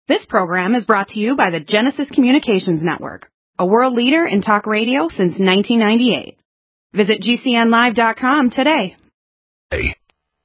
This program is brought to you by the Genesis Communications Network, a world leader in talk radio since 1998. Visit GCNlive.com today. Hey.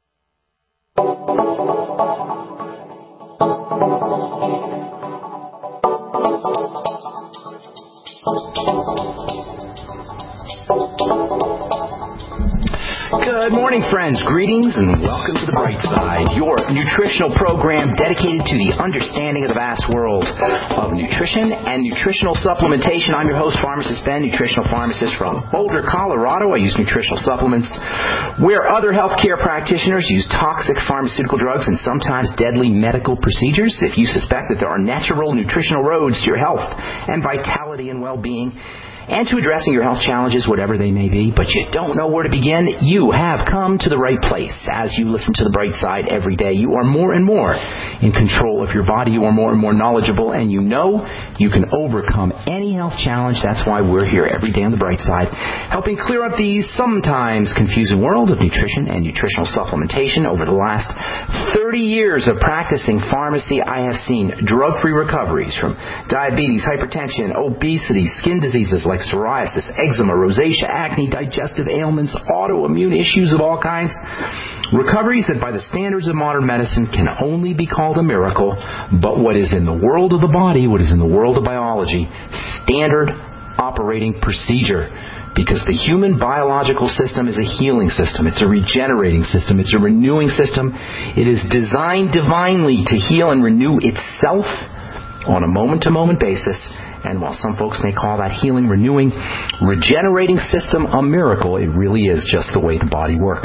Good morning, friends. Greetings and welcome to The Bright Side, your nutritional program dedicated to the understanding of the vast world of nutrition and nutritional supplementation. I'm your host, Pharmacist Ben, nutritional pharmacist from Boulder, Colorado. I use nutritional supplements where other healthcare practitioners use toxic pharmaceutical drugs and sometimes deadly medical procedures. If you suspect that there are natural nutritional roads to your health and vitality and well-being, and to addressing your health challenges, whatever they may be, but you don't know where to begin, you have come to the right place. As you listen to The Bright Side every day, you are more and more in control of your body. You are more and more knowledgeable, and you know you can overcome any health challenge. That's why we're here every day on The Bright Side, helping clear up the sometimes confusing world of nutrition and nutritional supplementation. Over the last 30 years of practicing pharmacy, I have seen drug-free recoveries from diabetes, hypertension, obesity, skin diseases like psoriasis, eczema, rosacea, acne, digestive ailments, autoimmune issues of all kinds. Recoveries that by the standards of modern medicine can only be called a miracle, but what is in the world of the body, what is in the world of biology, standard operating procedure. Because the human biological system is a healing system. It's a regenerating system. It's a renewing system. It is designed divinely to heal and renew itself on a moment-to-moment basis. And while some folks may call that healing, renewing, regenerating system a miracle, it really is just the way the body works.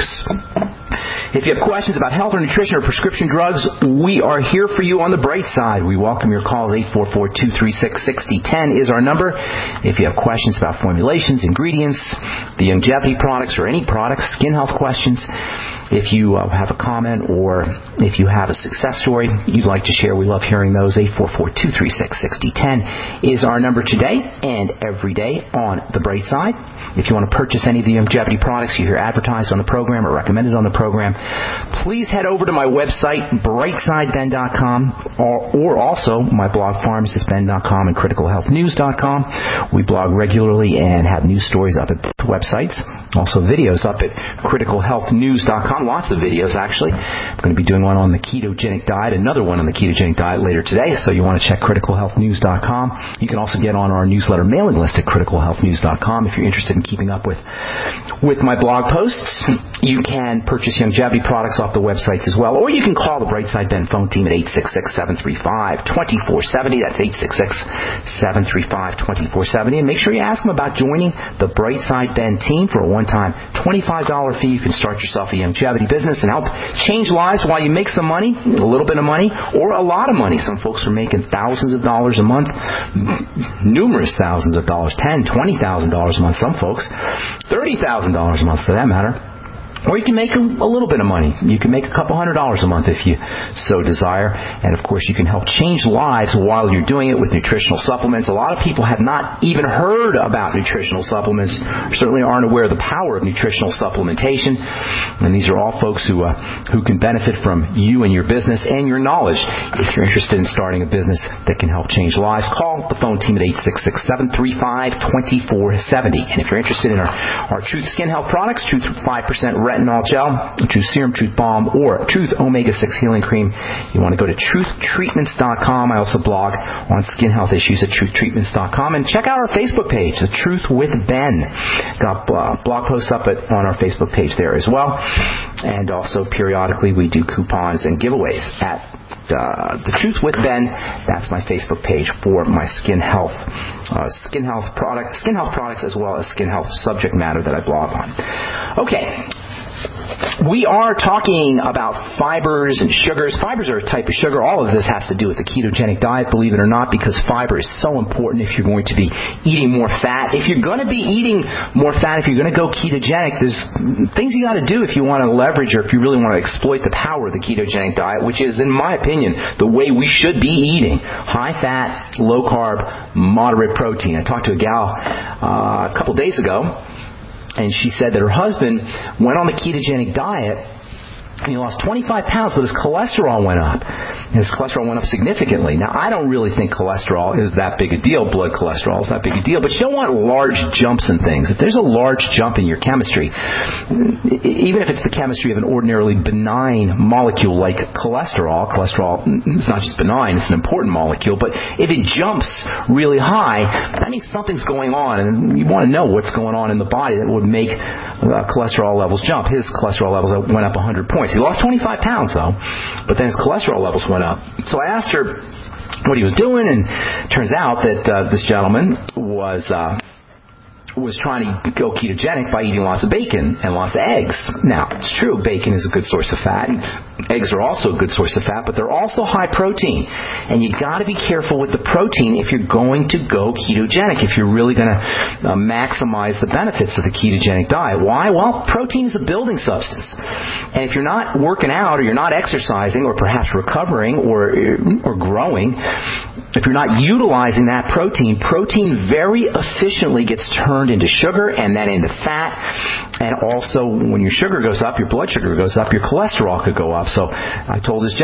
If you have questions about health or nutrition or prescription drugs, we are here for you on The Bright Side. We welcome your calls. 844-236-6010 is our number. If you have questions about formulations, ingredients, the longevity products, or any products, skin health questions, if you have a comment or if you have a success story you'd like to share, we love hearing those. 844-236-6010 is our number today and every day on The Bright Side. If you want to purchase any of the longevity products you hear advertised on the program or recommended on the program, please head over to my website, brightsideben.com, or also my blog, pharmacistben.com and criticalhealthnews.com. We blog regularly and have news stories up at the websites. Also videos up at criticalhealthnews.com. Lots of videos, actually. I'm going to be doing one on the ketogenic diet, another one on the ketogenic diet later today, so you want to check criticalhealthnews.com. You can also get on our newsletter mailing list at criticalhealthnews.com if you're interested in keeping up with my blog posts. You can purchase longevity products off the websites as well, or you can call the Brightside Ben phone team at 866-735-2470. That's 866-735-2470. And make sure you ask them about joining the Brightside Ben team for a one-time $25 fee. You can start yourself a longevity business and help change lives while you make some money, a little bit of money, or a lot of money. Some folks are making thousands of dollars a month, numerous thousands of dollars, $10,000, $20,000 a month. Some folks, $30,000 a month for that matter. Or you can make a little bit of money. You can make a couple $100 a month if you so desire. And, of course, you can help change lives while you're doing it with nutritional supplements. A lot of people have not even heard about nutritional supplements, certainly aren't aware of the power of nutritional supplementation. And these are all folks who can benefit from you and your business and your knowledge. If you're interested in starting a business that can help change lives, call the phone team at 866-735-2470. And if you're interested in our Truth Skin Health products, Truth 5% retinol gel, Truth Serum, Truth Balm, or Truth Omega-6 Healing Cream, you want to go to truthtreatments.com. I also blog on skin health issues at truthtreatments.com. And check out our Facebook page, The Truth with Ben. Got blog posts up on our Facebook page there as well. And also periodically we do coupons and giveaways at The Truth with Ben. That's my Facebook page for my skin health products as well as skin health subject matter that I blog on. Okay. We are talking about fibers and sugars. Fibers are a type of sugar. All of this has to do with the ketogenic diet, believe it or not, because fiber is so important if you're going to be eating more fat. If you're going to be eating more fat, if you're going to go ketogenic, there's things you got to do if you want to leverage or if you really want to exploit the power of the ketogenic diet, which is, in my opinion, the way we should be eating. High fat, low carb, moderate protein. I talked to a gal a couple days ago, and she said that her husband went on the ketogenic diet and he lost 25 pounds, but his cholesterol went up. His cholesterol went up significantly. Now, I don't really think cholesterol is that big a deal. Blood cholesterol is that big a deal. But you don't want large jumps in things. If there's a large jump in your chemistry, even if it's the chemistry of an ordinarily benign molecule like cholesterol is not just benign, it's an important molecule. But if it jumps really high, that means something's going on. And you want to know what's going on in the body that would make cholesterol levels jump. His cholesterol levels went up 100 points. He lost 25 pounds, though. But then his cholesterol levels went up. So I asked her what he was doing, and it turns out that this gentleman was trying to go ketogenic by eating lots of bacon and lots of eggs. Now, it's true, bacon is a good source of fat. Eggs are also a good source of fat, but they're also high protein. And you got to be careful with the protein if you're going to go ketogenic, if you're really going to maximize the benefits of the ketogenic diet. Why? Well, protein is a building substance. And if you're not working out, or you're not exercising, or perhaps recovering, or growing, if you're not utilizing that protein very efficiently gets turned into sugar and then into fat. And also, when your sugar goes up, your blood sugar goes up, your cholesterol could go up. So I told his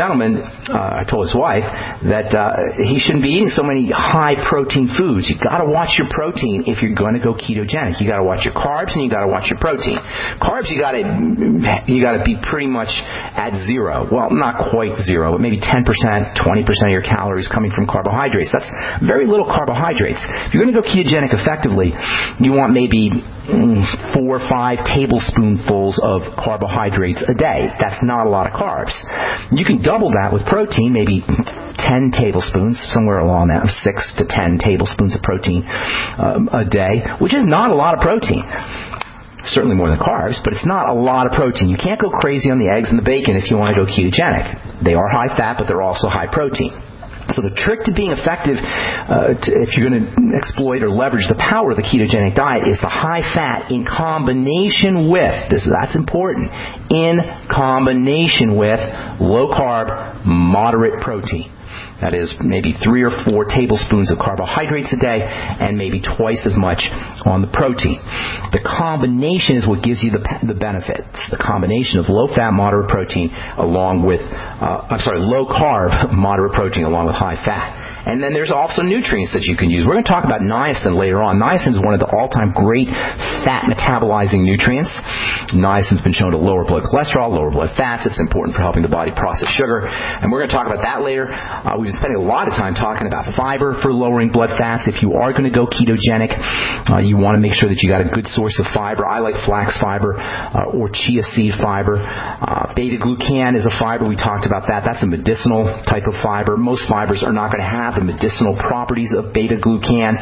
wife that he shouldn't be eating so many high protein foods. You got to watch your protein if you're going to go ketogenic. You got to watch your carbs and you got to watch your protein. Carbs, you got to be pretty much at zero. Well, not quite zero, but maybe 10%, 20% of your calories coming from carbohydrates. That's very little carbohydrates. If you're going to go ketogenic effectively, you want maybe 4 or 5 tablespoonfuls of carbohydrates a day. That's not a lot of carbs. You can double that with protein, maybe 10 tablespoons, somewhere along that, 6 to 10 tablespoons of protein a day, which is not a lot of protein. Certainly more than carbs, but it's not a lot of protein. You can't go crazy on the eggs and the bacon if you want to go ketogenic. They are high fat, but they're also high protein. So the trick to being effective, if you're going to exploit or leverage the power of the ketogenic diet, is the high fat in combination with, that's important, in combination with low carb, moderate protein. That is maybe 3 or 4 tablespoons of carbohydrates a day and maybe twice as much on the protein. The combination is what gives you the benefits. The combination of low-fat, moderate protein along with, low carb, moderate protein along with high fat. And then there's also nutrients that you can use. We're going to talk about niacin later on. Niacin is one of the all-time great fat metabolizing nutrients. Niacin's been shown to lower blood cholesterol, lower blood fats. It's important for helping the body process sugar. And we're going to talk about that later. We've been spending a lot of time talking about fiber for lowering blood fats. If you are going to go ketogenic, you want to make sure that you got a good source of fiber. I like flax fiber or chia seed fiber. Beta-glucan is a fiber. We talked about that. That's a medicinal type of fiber. Most fibers are not going to have the medicinal properties of beta-glucan.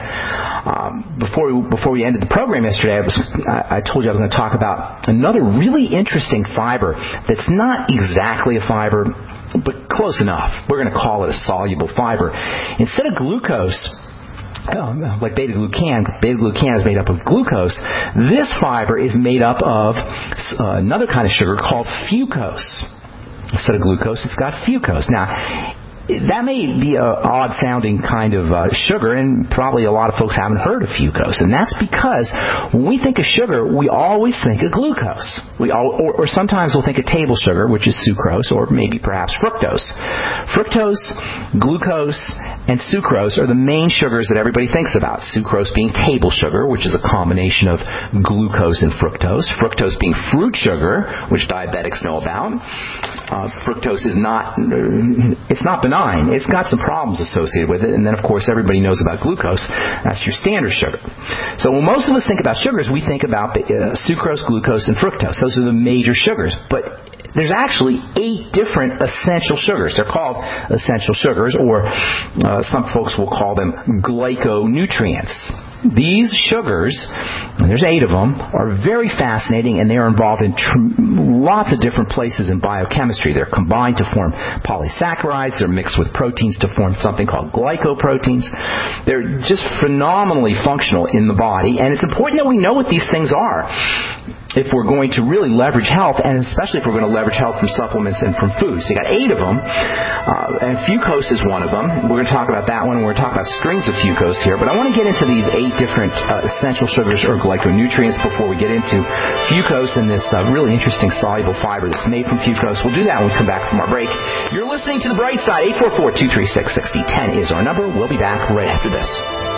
Before we ended the program yesterday, I told you I was going to talk about another really interesting fiber that's not exactly a fiber, but close enough. We're going to call it a soluble fiber. Instead of glucose, like beta-glucan is made up of glucose. This fiber is made up of another kind of sugar called fucose. Instead of glucose, it's got fucose. Now, that may be an odd-sounding kind of sugar, and probably a lot of folks haven't heard of fucose. And that's because when we think of sugar, we always think of glucose. Or sometimes we'll think of table sugar, which is sucrose, or maybe perhaps fructose. Fructose, glucose, and sucrose are the main sugars that everybody thinks about. Sucrose being table sugar, which is a combination of glucose and fructose. Fructose being fruit sugar, which diabetics know about. Fructose is not benign. It's got some problems associated with it. And then, of course, everybody knows about glucose. That's your standard sugar. So when most of us think about sugars, we think about sucrose, glucose, and fructose. Those are the major sugars. But there's actually 8 different essential sugars. They're called essential sugars, or some folks will call them glyconutrients. These sugars, and there's 8 of them, are very fascinating, and they are involved in lots of different places in biochemistry. They're combined to form polysaccharides. They're mixed with proteins to form something called glycoproteins. They're just phenomenally functional in the body, and it's important that we know what these things are if we're going to really leverage health, and especially if we're going to leverage health from supplements and from food. So you got 8 of them, and fucose is one of them. We're going to talk about that one, and we're going to talk about strings of fucose here, but I want to get into these 8 many different essential sugars or glyconutrients before we get into fucose and this really interesting soluble fiber that's made from fucose. We'll do that when we come back from our break. You're listening to The Bright Side. 844-236-6010 is our number. We'll be back right after this.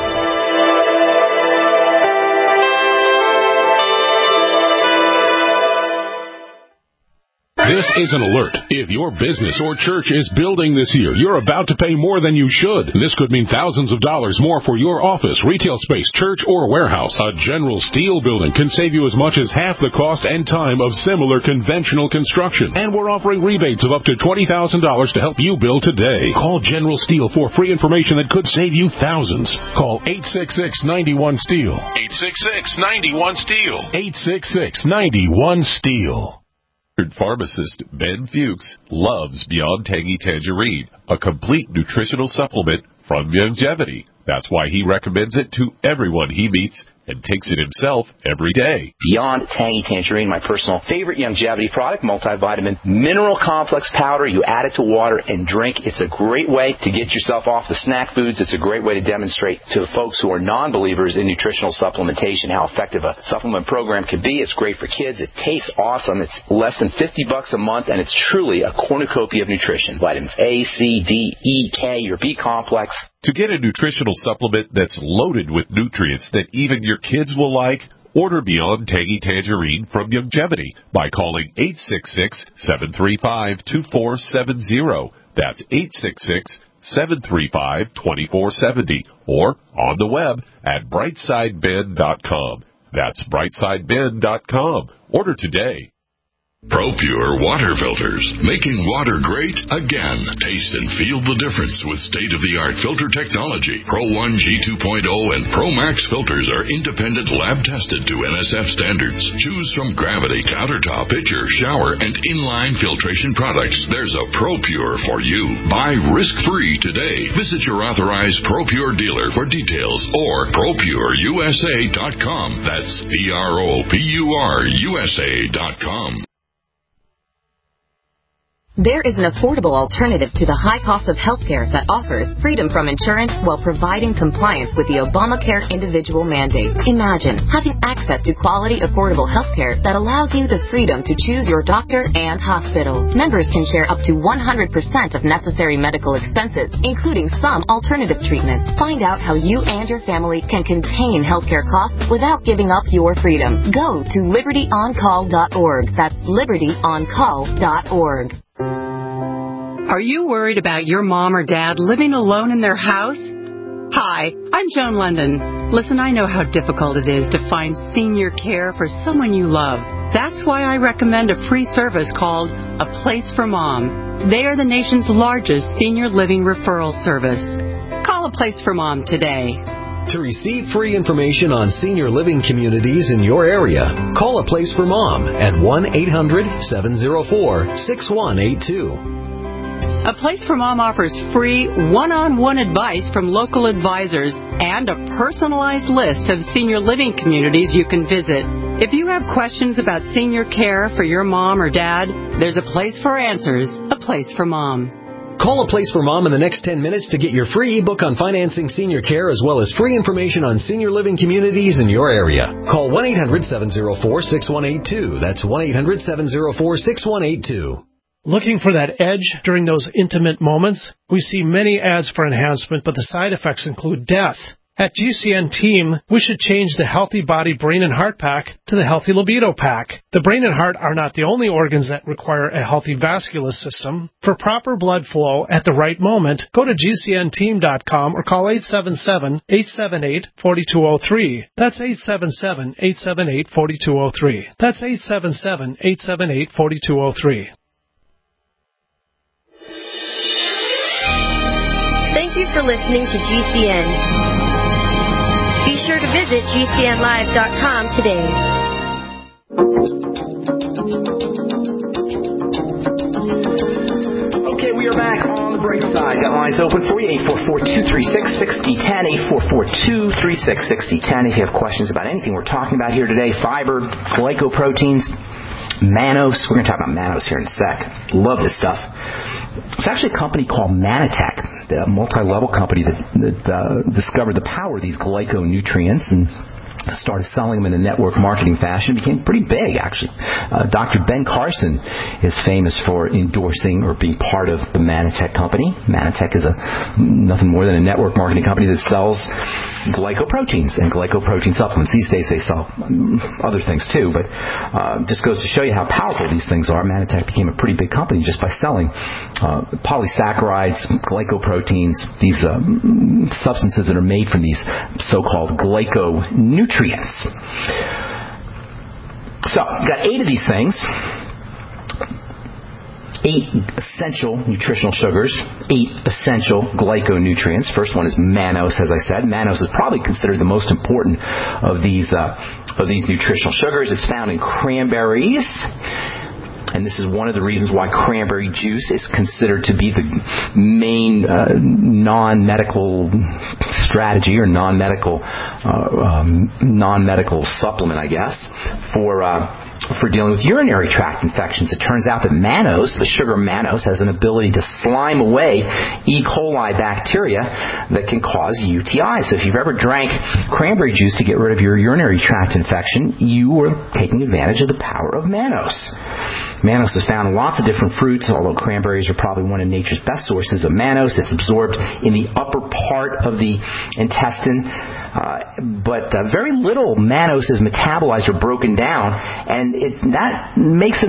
This is an alert. If your business or church is building this year, you're about to pay more than you should. This could mean thousands of dollars more for your office, retail space, church, or warehouse. A General Steel building can save you as much as half the cost and time of similar conventional construction. And we're offering rebates of up to $20,000 to help you build today. Call General Steel for free information that could save you thousands. Call 866-91-STEEL. 866-91-STEEL. 866-91-STEEL. Pharmacist Ben Fuchs loves Beyond Tangy Tangerine, a complete nutritional supplement from Youngevity. That's why he recommends it to everyone he meets and takes it himself every day. Beyond Tangy Tangerine, my personal favorite Youngevity product, multivitamin mineral complex powder. You add it to water and drink. It's a great way to get yourself off the snack foods. It's a great way to demonstrate to folks who are non-believers in nutritional supplementation how effective a supplement program can be. It's great for kids. It tastes awesome. It's less than $50 a month, and it's truly a cornucopia of nutrition. Vitamins A, C, D, E, K, your B complex. To get a nutritional supplement that's loaded with nutrients that even your kids will like, order Beyond Tangy Tangerine from Youngevity by calling 866-735-2470. That's 866-735-2470. Or on the web at brightsideben.com. That's brightsideben.com. Order today. ProPure water filters, making water great again. Taste and feel the difference with state-of-the-art filter technology. Pro 1 G2.0 and Pro Max filters are independent lab-tested to NSF standards. Choose from Gravity, Countertop, Pitcher, Shower, and Inline filtration products. There's a ProPure for you. Buy risk-free today. Visit your authorized ProPure dealer for details or ProPureUSA.com. That's ProPureUSA.com. There is an affordable alternative to the high cost of healthcare that offers freedom from insurance while providing compliance with the Obamacare individual mandate. Imagine having access to quality, affordable healthcare that allows you the freedom to choose your doctor and hospital. Members can share up to 100% of necessary medical expenses, including some alternative treatments. Find out how you and your family can contain healthcare costs without giving up your freedom. Go to libertyoncall.org. That's libertyoncall.org. Are you worried about your mom or dad living alone in their house? Hi, I'm Joan London. Listen, I know how difficult it is to find senior care for someone you love. That's why I recommend a free service called A Place for Mom. They are the nation's largest senior living referral service. Call A Place for Mom today. To receive free information on senior living communities in your area, call A Place for Mom at 1-800-704-6182. A Place for Mom offers free one-on-one advice from local advisors and a personalized list of senior living communities you can visit. If you have questions about senior care for your mom or dad, there's a place for answers, A Place for Mom. Call A Place for Mom in the next 10 minutes to get your free ebook on financing senior care as well as free information on senior living communities in your area. Call 1-800-704-6182. That's 1-800-704-6182. Looking for that edge during those intimate moments? We see many ads for enhancement, but the side effects include death. At GCN Team, we should change the Healthy Body, Brain, and Heart Pack to the Healthy Libido Pack. The brain and heart are not the only organs that require a healthy vascular system. For proper blood flow at the right moment, go to GCNteam.com or call 877-878-4203. That's 877-878-4203. That's 877-878-4203. Thank you for listening to GCN. Be sure to visit GCNlive.com today. Okay, we are back on the Bright Side. Got lines open for you, 844-236-6010, 844-236-6010. If you have questions about anything we're talking about here today, fiber, glycoproteins, mannose. We're going to talk about mannose here in a sec. Love this stuff. It's actually a company called Manatech a multi-level company that discovered the power of these glyconutrients and started selling them in a network marketing fashion. Became pretty big, actually. Dr. Ben Carson is famous for endorsing or being part of the Manitech company. Manitech is nothing more than a network marketing company that sells glycoproteins and glycoprotein supplements. These days they sell other things too, but just goes to show you how powerful these things are. Manitech became a pretty big company just by selling polysaccharides, glycoproteins, these substances that are made from these so-called glyconutrients. So, we've got 8 of these things. 8 essential nutritional sugars, 8 essential glyconutrients. First one is mannose, as I said. Mannose is probably considered the most important of these nutritional sugars. It's found in cranberries. And this is one of the reasons why cranberry juice is considered to be the main non-medical strategy or non-medical supplement, I guess, for dealing with urinary tract infections. It turns out that mannose, the sugar mannose, has an ability to slime away E. coli bacteria that can cause UTI. So if you've ever drank cranberry juice to get rid of your urinary tract infection, you are taking advantage of the power of mannose. Mannose is found in lots of different fruits, although cranberries are probably one of nature's best sources of mannose. It's absorbed in the upper part of the intestine, but very little mannose is metabolized or broken down, and that makes it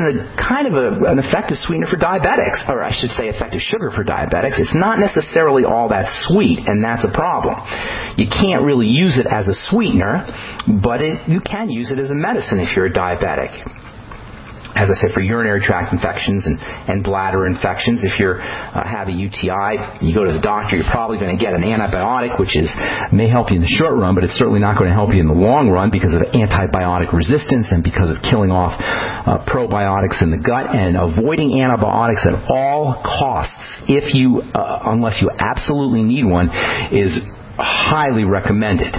an effective sweetener for diabetics, or I should say effective sugar for diabetics. It's not necessarily all that sweet, and that's a problem. You can't really use it as a sweetener, but you can use it as a medicine if you're a diabetic. As I said, for urinary tract infections and bladder infections, if you have a UTI, you go to the doctor, you're probably going to get an antibiotic, which may help you in the short run, but it's certainly not going to help you in the long run because of antibiotic resistance and because of killing off probiotics in the gut. And avoiding antibiotics at all costs, unless you absolutely need one, is highly recommended.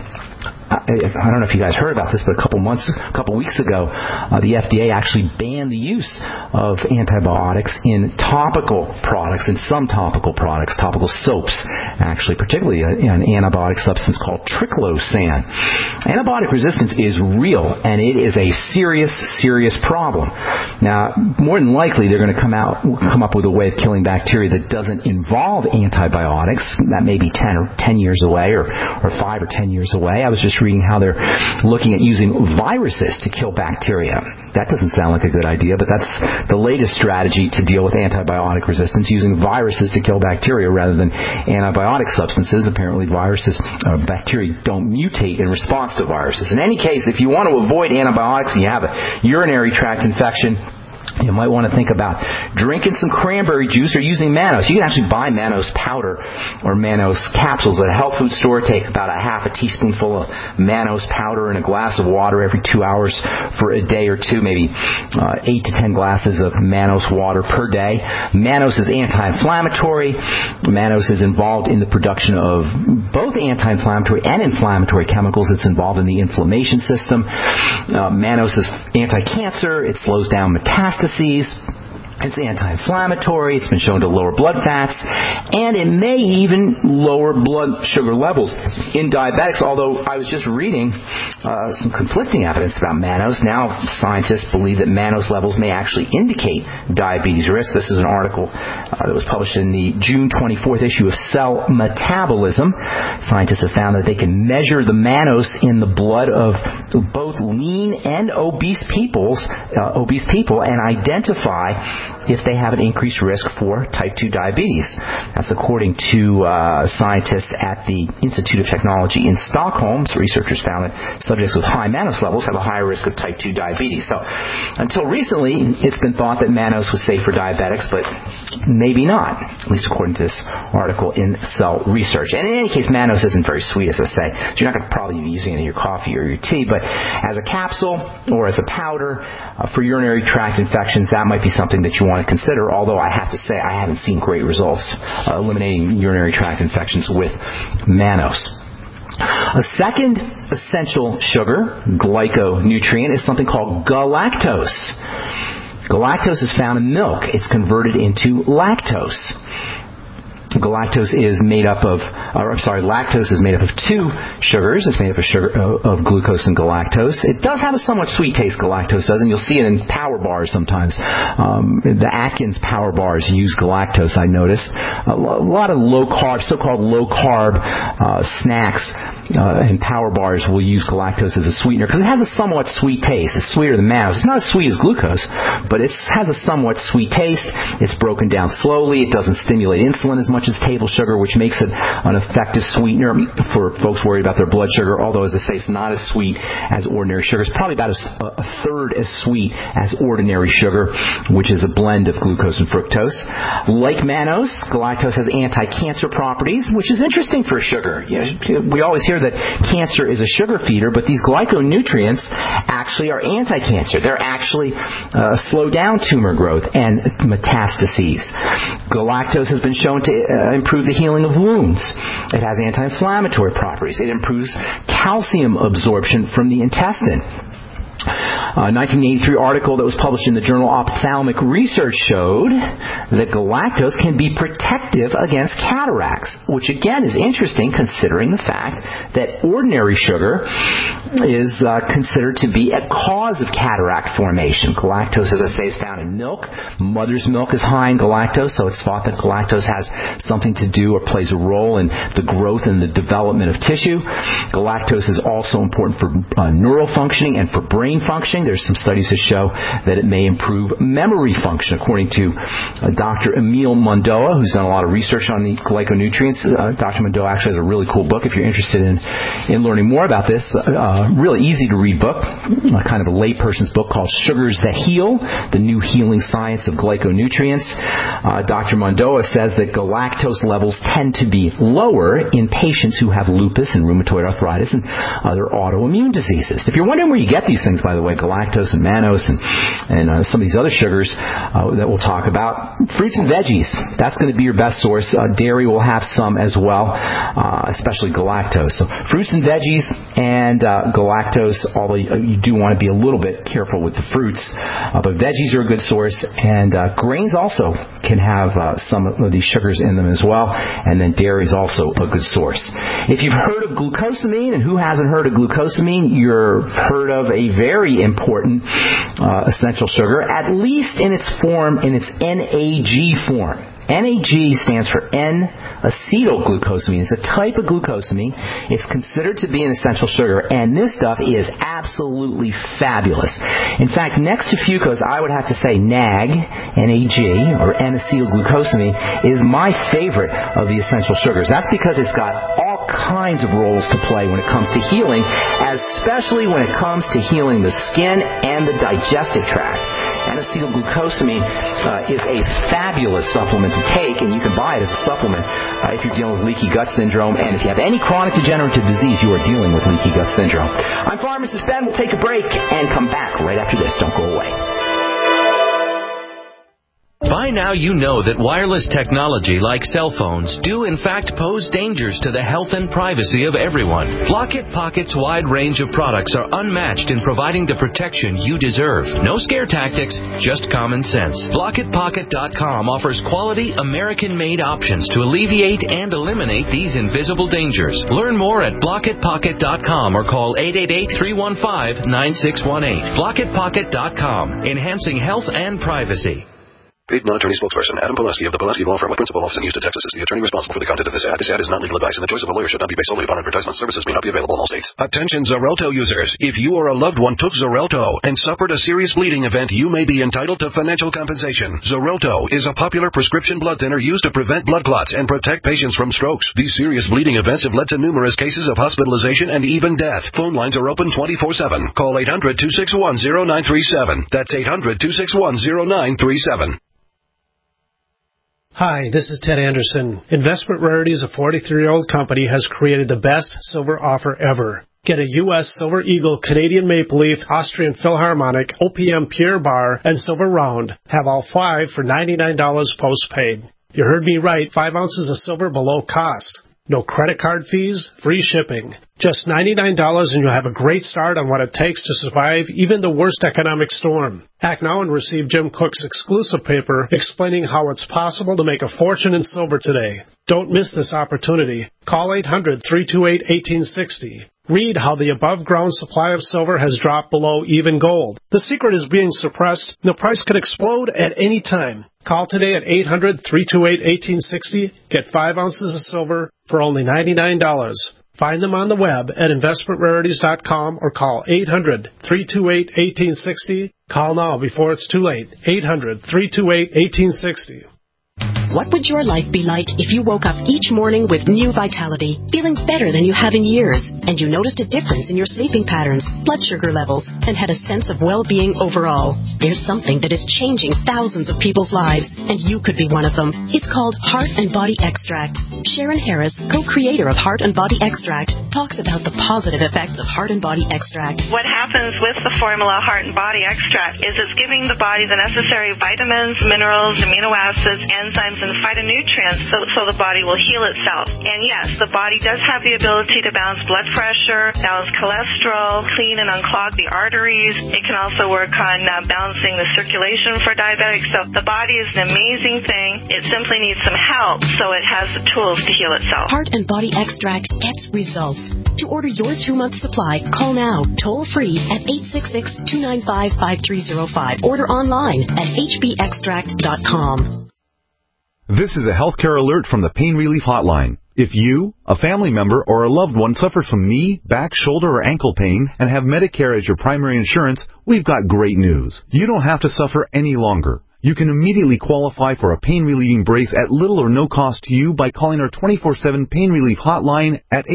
I don't know if you guys heard about this, but a couple weeks ago, the FDA actually banned the use of antibiotics in topical products, in some topical products, topical soaps, actually, particularly an antibiotic substance called triclosan. Antibiotic resistance is real, and it is a serious, serious problem. Now, more than likely, they're going to come up with a way of killing bacteria that doesn't involve antibiotics. That may be 10 years away, or 5 or 10 years away. I was just reading how they're looking at using viruses to kill bacteria. That doesn't sound like a good idea, but that's the latest strategy to deal with antibiotic resistance, using viruses to kill bacteria rather than antibiotic substances. Apparently bacteria don't mutate in response to viruses. In any case, if you want to avoid antibiotics and you have a urinary tract infection, you might want to think about drinking some cranberry juice or using mannose. You can actually buy mannose powder or mannose capsules at a health food store. Take about a half a teaspoonful of mannose powder in a glass of water every 2 hours for a day or two, maybe 8 to 10 glasses of mannose water per day. Mannose is anti-inflammatory. Mannose is involved in the production of both anti-inflammatory and inflammatory chemicals. It's involved in the inflammation system. Mannose is anti-cancer. It slows down metastasis. It's anti-inflammatory. It's been shown to lower blood fats, and it may even lower blood sugar levels in diabetics, although I was just reading some conflicting evidence about mannose. Now scientists believe that mannose levels may actually indicate diabetes risk. This is an article that was published in the June 24th issue of Cell Metabolism. Scientists have found that they can measure the mannose in the blood of both lean and obese people and identify if they have an increased risk for type 2 diabetes. That's according to scientists at the Institute of Technology in Stockholm. So researchers found that subjects with high mannose levels have a higher risk of type 2 diabetes. So until recently, it's been thought that mannose was safe for diabetics, but maybe not, at least according to this article in Cell Research. And in any case, mannose isn't very sweet, as I say. So you're not going to probably be using it in your coffee or your tea, but as a capsule or as a powder for urinary tract infections, that might be something that you want to consider, although I have to say I haven't seen great results eliminating urinary tract infections with mannose. A second essential sugar, glyconutrient, is something called galactose. Galactose is found in milk. It's converted into lactose. lactose is made up of two sugars. It's made up of glucose and galactose. It does have a somewhat sweet taste, galactose does, and you'll see it in power bars sometimes. The Atkins power bars use galactose, I noticed. A lot of so-called low-carb snacks and power bars will use galactose as a sweetener because it has a somewhat sweet taste. It's sweeter than mannose. It's not as sweet as glucose, but it has a somewhat sweet taste. It's broken down slowly. It doesn't stimulate insulin as much as table sugar, which makes it an effective sweetener for folks worried about their blood sugar, although, as I say, it's not as sweet as ordinary sugar. It's probably about a third as sweet as ordinary sugar, which is a blend of glucose and fructose. Like mannose, galactose has anti-cancer properties, which is interesting for a sugar. We always hear that cancer is a sugar feeder, but these glyconutrients actually are anti-cancer. They're actually slow down tumor growth and metastases. Galactose has been shown to improve the healing of wounds. It has anti-inflammatory properties. It improves calcium absorption from the intestine. A 1983 article that was published in the journal Ophthalmic Research showed that galactose can be protective against cataracts, which again is interesting considering the fact that ordinary sugar is considered to be a cause of cataract formation. Galactose, as I say, is found in milk. Mother's milk is high in galactose, so it's thought that galactose has something to do or plays a role in the growth and the development of tissue. Galactose is also important for neural functioning and for brain functioning. There's some studies that show that it may improve memory function, according to Dr. Emil Mondoa, who's done a lot of research on the glyconutrients. Dr. Mondoa actually has a really cool book if you're interested in learning more about this. Really easy to read book, kind of a layperson's book called Sugars That Heal, The New Healing Science of Glyconutrients. Dr. Mondoa says that galactose levels tend to be lower in patients who have lupus and rheumatoid arthritis and other autoimmune diseases. If you're wondering where you get these things, by the way, galactose and mannose and some of these other sugars that we'll talk about, fruits and veggies, that's going to be your best source. Dairy will have some as well, especially galactose. So fruits and veggies and galactose, although you do want to be a little bit careful with the fruits. But veggies are a good source, and grains also can have some of these sugars in them as well, and then dairy is also a good source. If you've heard of glucosamine, and who hasn't heard of glucosamine, you've heard of a very important essential sugar, at least in its NAG form. NAG stands for N-acetylglucosamine. It's a type of glucosamine. It's considered to be an essential sugar, and this stuff is absolutely fabulous. In fact, next to fucose, I would have to say NAG, N-A-G, or N-acetylglucosamine, is my favorite of the essential sugars. That's because it's got all kinds of roles to play when it comes to healing, especially when it comes to healing the skin and the digestive tract. N-acetylglucosamine is a fabulous supplement to take, and you can buy it as a supplement if you're dealing with leaky gut syndrome, and if you have any chronic degenerative disease, you are dealing with leaky gut syndrome. I'm Pharmacist Ben. We'll take a break and come back right after this. Don't go away. By now you know that wireless technology like cell phones do in fact pose dangers to the health and privacy of everyone. Block-It Pocket's wide range of products are unmatched in providing the protection you deserve. No scare tactics, just common sense. BlockItPocket.com offers quality American-made options to alleviate and eliminate these invisible dangers. Learn more at BlockItPocket.com or call 888-315-9618. BlockItPocket.com, enhancing health and privacy. Paid non-attorney spokesperson Adam Pulaski of the Pulaski Law Firm with principal office in Houston, Texas is the attorney responsible for the content of this ad. This ad is not legal advice, and the choice of a lawyer should not be based solely upon advertisement. Services may not be available in all states. Attention Xarelto users. If you or a loved one took Xarelto and suffered a serious bleeding event, you may be entitled to financial compensation. Xarelto is a popular prescription blood thinner used to prevent blood clots and protect patients from strokes. These serious bleeding events have led to numerous cases of hospitalization and even death. Phone lines are open 24/7. Call 800-261-0937. That's 800-261-0937. Hi, this is Ted Anderson. Investment Rarities, a 43-year-old company, has created the best silver offer ever. Get a U.S. Silver Eagle, Canadian Maple Leaf, Austrian Philharmonic, OPM Pierre Bar, and Silver Round. Have all 5 for $99 postpaid. You heard me right, 5 ounces of silver below cost. No credit card fees, free shipping. Just $99 and you'll have a great start on what it takes to survive even the worst economic storm. Act now and receive Jim Cook's exclusive paper explaining how it's possible to make a fortune in silver today. Don't miss this opportunity. Call 800-328-1860. Read how the above-ground supply of silver has dropped below even gold. The secret is being suppressed, and the price could explode at any time. Call today at 800-328-1860. Get 5 ounces of silver for only $99. Find them on the web at investmentrarities.com or call 800-328-1860. Call now before it's too late. 800-328-1860. What would your life be like if you woke up each morning with new vitality, feeling better than you have in years, and you noticed a difference in your sleeping patterns, blood sugar levels, and had a sense of well-being overall? There's something that is changing thousands of people's lives, and you could be one of them. It's called Heart and Body Extract. Sharon Harris, co-creator of Heart and Body Extract, talks about the positive effects of Heart and Body Extract. What happens with the formula Heart and Body Extract is it's giving the body the necessary vitamins, minerals, amino acids, enzymes, and phytonutrients so the body will heal itself. And yes, the body does have the ability to balance blood pressure, balance cholesterol, clean and unclog the arteries. It can also work on balancing the circulation for diabetics. So the body is an amazing thing. It simply needs some help so it has the tools to heal itself. Heart and Body Extract gets results. To order your 2-month supply, call now, toll free at 866-295-5305. Order online at hbextract.com. This is a healthcare alert from the Pain Relief Hotline. If you, a family member, or a loved one suffers from knee, back, shoulder, or ankle pain and have Medicare as your primary insurance, we've got great news. You don't have to suffer any longer. You can immediately qualify for a pain-relieving brace at little or no cost to you by calling our 24/7 Pain Relief Hotline at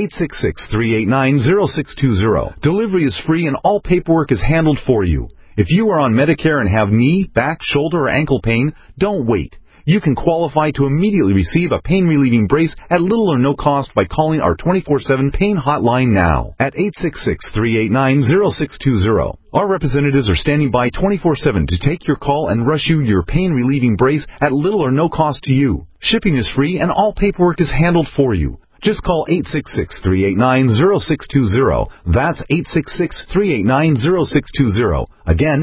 866-389-0620. Delivery is free and all paperwork is handled for you. If you are on Medicare and have knee, back, shoulder, or ankle pain, don't wait. You can qualify to immediately receive a pain-relieving brace at little or no cost by calling our 24/7 Pain Hotline now at 866-389-0620. Our representatives are standing by 24/7 to take your call and rush you your pain-relieving brace at little or no cost to you. Shipping is free and all paperwork is handled for you. Just call 866-389-0620. That's 866-389-0620. Again,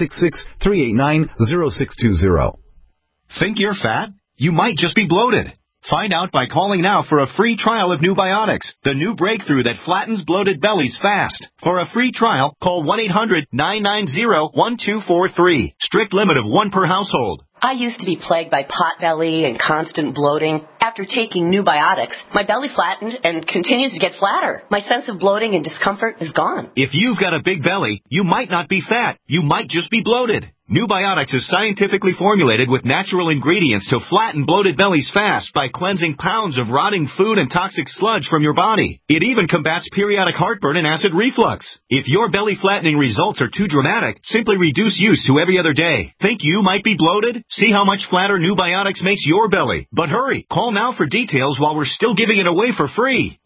866-389-0620. Think you're fat? You might just be bloated. Find out by calling now for a free trial of New Biotics, the new breakthrough that flattens bloated bellies fast. For a free trial, call 1-800-990-1243. Strict limit of 1 per household. I used to be plagued by pot belly and constant bloating. After taking New Biotics, my belly flattened and continues to get flatter. My sense of bloating and discomfort is gone. If you've got a big belly, you might not be fat. You might just be bloated. New Biotics is scientifically formulated with natural ingredients to flatten bloated bellies fast by cleansing pounds of rotting food and toxic sludge from your body. It even combats periodic heartburn and acid reflux. If your belly flattening results are too dramatic, simply reduce use to every other day. Think you might be bloated? See how much flatter New Biotics makes your belly. But hurry, call now for details while we're still giving it away for free.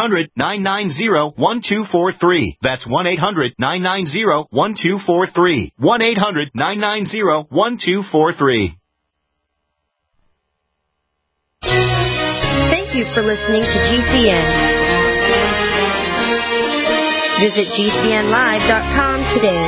1-800-990-1243. That's 1-800-990-1243. 1-800-990-1243. Thank you for listening to GCN. Visit GCNlive.com today.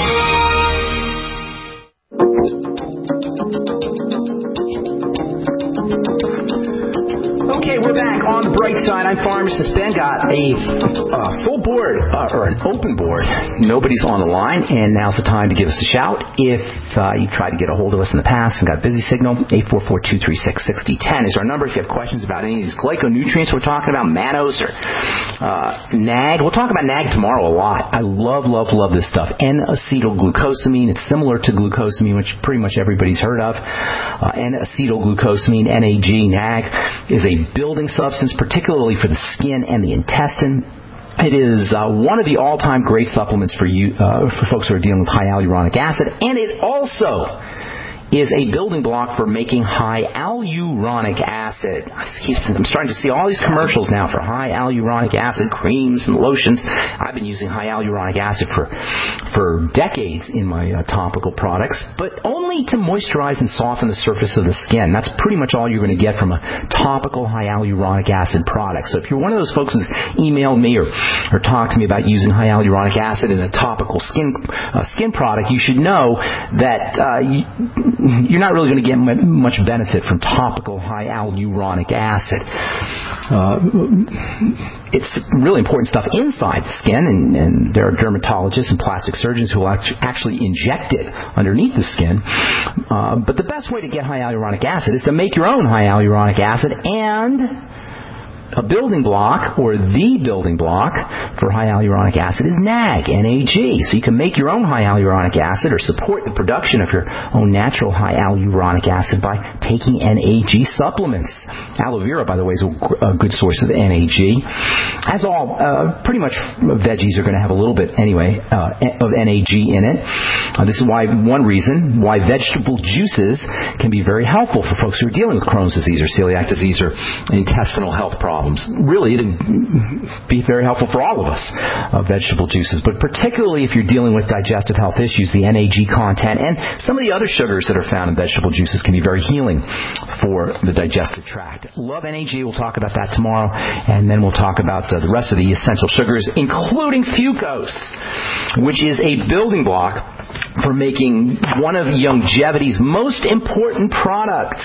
Okay, we're back on the bright side. I'm Pharmacist Ben. Got a full board, or an open board. Nobody's on the line, and now's the time to give us a shout. If you tried to get a hold of us in the past and got a busy signal, 844-236-6010 is our number. If you have questions about any of these glyconutrients we're talking about, mannose or NAG. We'll talk about NAG tomorrow a lot. I love this stuff. N-acetylglucosamine. It's similar to glucosamine, which pretty much everybody's heard of. N-acetylglucosamine, NAG, NAG, is a building substance, particularly for the skin and the intestine. It is one of the all-time great supplements for folks who are dealing with high hyaluronic acid, and it also is a building block for making high hyaluronic acid. I'm starting to see all these commercials now for high hyaluronic acid creams and lotions. I've been using high hyaluronic acid for decades in my topical products, but only to moisturize and soften the surface of the skin. That's pretty much all you're going to get from a topical high hyaluronic acid product. So if you're one of those folks who's emailed me or talked to me about using high hyaluronic acid in a topical skin product, you should know that you're not really going to get much benefit from topical high hyaluronic acid. It's really important stuff inside the skin, and there are dermatologists and plastic surgeons who will actually inject it underneath the skin. But the best way to get high hyaluronic acid is to make your own high hyaluronic acid, and a building block, or the building block for high hyaluronic acid is NAG, N-A-G. So you can make your own high hyaluronic acid or support the production of your own natural high hyaluronic acid by taking NAG supplements. Aloe vera, by the way, is a good source of NAG. As all, pretty much veggies are going to have a little bit, anyway, of NAG in it. This is one reason why vegetable juices can be very helpful for folks who are dealing with Crohn's disease or celiac disease or intestinal health problems. Really, it'd be very helpful for all of us, vegetable juices, but particularly if you're dealing with digestive health issues, the NAG content and some of the other sugars that are found in vegetable juices can be very healing for the digestive tract. Love NAG. We'll talk about that tomorrow, and then we'll talk about the rest of the essential sugars, including fucose, which is a building block for making one of Youngevity's most important products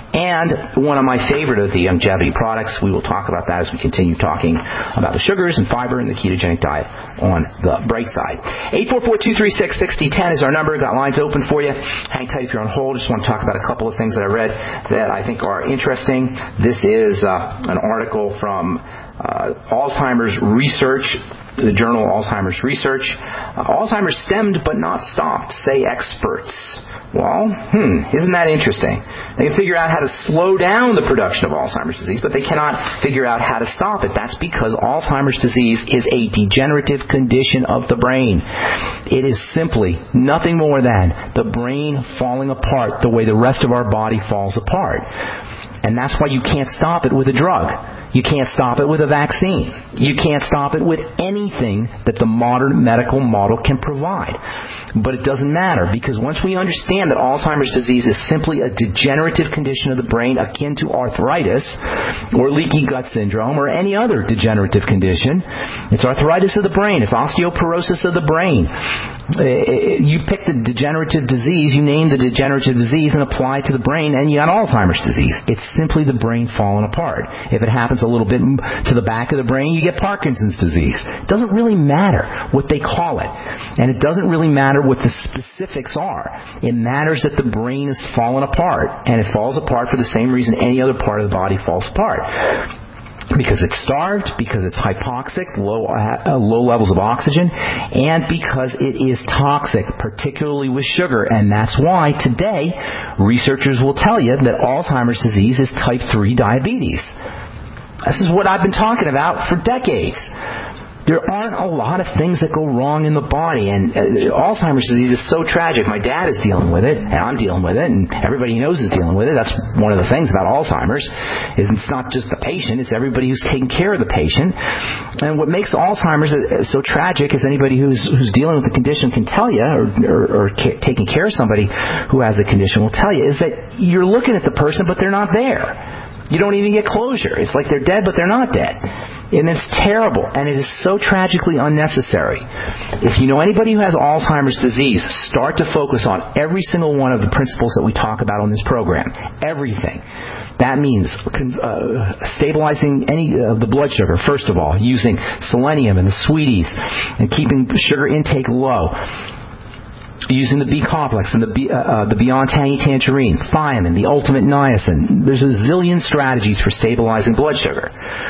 and one of my favorite of the Youngevity products. We will talk about that as we continue talking about the sugars and fiber and the ketogenic diet on the bright side. 844-236-6010 is our number. Got lines open for you. Hang tight if you're on hold. Just want to talk about a couple of things that I read that I think are interesting. This is an article from Alzheimer's Research, the journal Alzheimer's Research. Alzheimer's stemmed but not stopped, say experts. Well, isn't that interesting? They can figure out how to slow down the production of Alzheimer's disease, but they cannot figure out how to stop it. That's because Alzheimer's disease is a degenerative condition of the brain. It is simply nothing more than the brain falling apart the way the rest of our body falls apart. And that's why you can't stop it with a drug. You can't stop it with a vaccine. You can't stop it with anything that the modern medical model can provide. But it doesn't matter, because once we understand that Alzheimer's disease is simply a degenerative condition of the brain akin to arthritis or leaky gut syndrome or any other degenerative condition, it's arthritis of the brain, it's osteoporosis of the brain. You pick the degenerative disease, you name the degenerative disease and apply it to the brain, and you got Alzheimer's disease. It's simply the brain falling apart. If it happens a little bit to the back of the brain, you get Parkinson's disease. It doesn't really matter what they call it, and it doesn't really matter what the specifics are. It matters that the brain is falling apart, and it falls apart for the same reason any other part of the body falls apart. Because it's starved, because it's hypoxic, low levels of oxygen, and because it is toxic, particularly with sugar. And that's why today researchers will tell you that Alzheimer's disease is type 3 diabetes. This is what I've been talking about for decades. There aren't a lot of things that go wrong in the body, and Alzheimer's disease is so tragic. My dad is dealing with it, and I'm dealing with it, and everybody he knows is dealing with it. That's one of the things about Alzheimer's, is it's not just the patient, it's everybody who's taking care of the patient. And what makes Alzheimer's so tragic, as anybody who's dealing with the condition can tell you, or taking care of somebody who has the condition will tell you, is that you're looking at the person, but they're not there. You don't even get closure. It's like they're dead, but they're not dead. And it's terrible, and it is so tragically unnecessary. If you know anybody who has Alzheimer's disease, start to focus on every single one of the principles that we talk about on this program. Everything. That means stabilizing any of the blood sugar, first of all, using selenium and the sweeties, and keeping sugar intake low. Using the B complex and the Beyond Tangy Tangerine, thiamine, the Ultimate Niacin. There's a zillion strategies for stabilizing blood sugar.